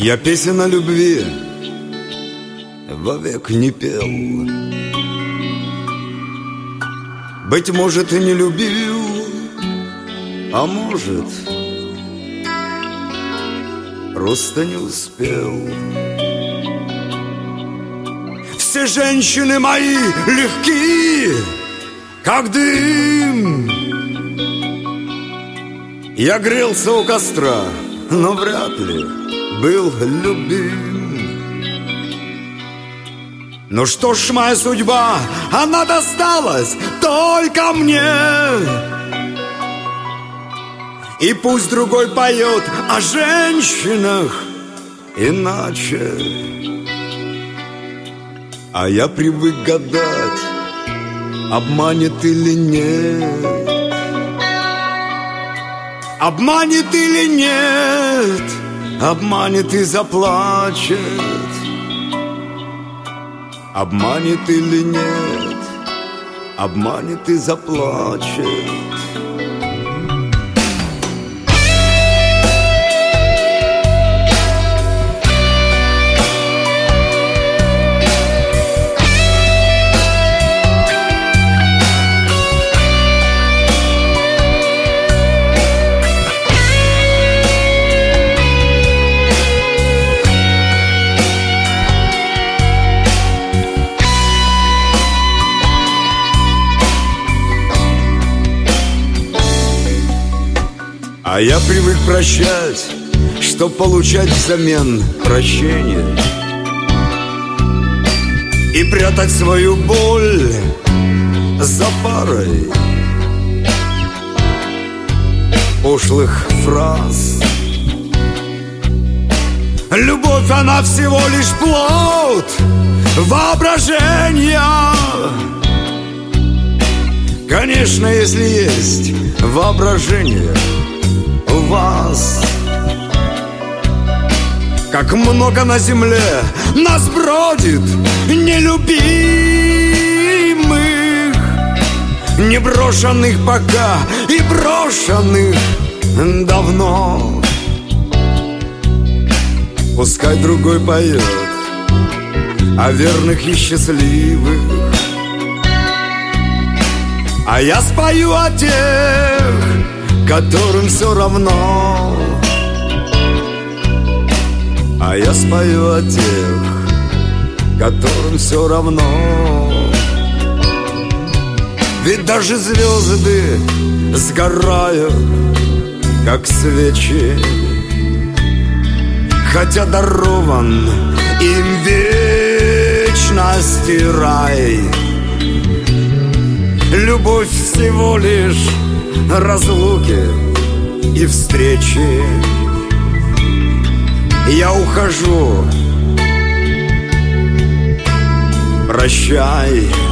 Я песен о любви вовек не пел. Быть может, и не любил, а может, просто не успел. Все женщины мои легки, как дым. Я грелся у костра, но вряд ли был любим. Ну что ж, моя судьба, она досталась только мне. И пусть другой поет о женщинах иначе, а я привык гадать, обманет или нет. Обманет или нет, обманет и заплачет. Обманет или нет, обманет и заплачет. А я привык прощать, чтоб получать взамен прощение, и прятать свою боль за парой пошлых фраз. Любовь, она всего лишь плод воображения. Конечно, если есть воображение у вас, как много на земле нас бродит нелюбимых, не брошенных пока и брошенных давно. Пускай другой поет о верных и счастливых, а я спою о тех, которым все равно. А я спою о тех, которым все равно. Ведь даже звезды сгорают, как свечи, хотя дарован им вечности рай. Любовь всего лишь разлуки и встречи. Я ухожу, прощай.